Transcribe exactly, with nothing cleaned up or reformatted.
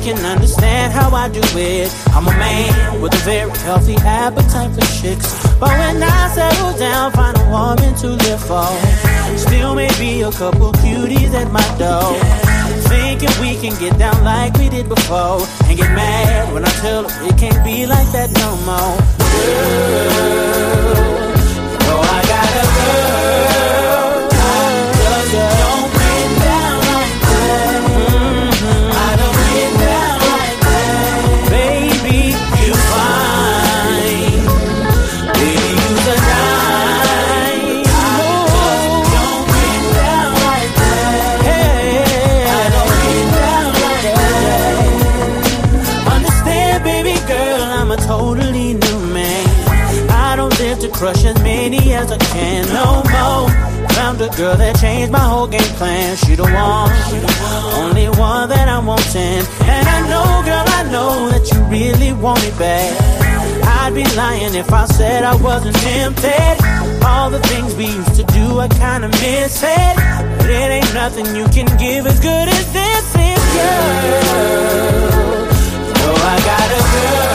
can understand how I do it. I'm a man with a very healthy appetite for chicks, but when I settle down, find a woman to live for. Still maybe a couple cuties at my door, thinking we can get down like we did before, and get mad when I tell her it can't be like that no more. Girl, you know I got a girl, cause you don't get down like that. Mm-hmm. I don't get down like that. Baby, you fine. Baby, you's a dime. I don't get down like that. Hey, I don't get down like that. Understand, baby girl, I'm a totally new man. I don't live to crush as many as I can no more. Found a girl that changed my whole game plan. She the one, only one that I'm wanting. And I know, girl, I know that you really want me back. I'd be lying if I said I wasn't tempted. All the things we used to do, I kinda miss it. But it ain't nothing you can give as good as this is, girl. You know I got a girl.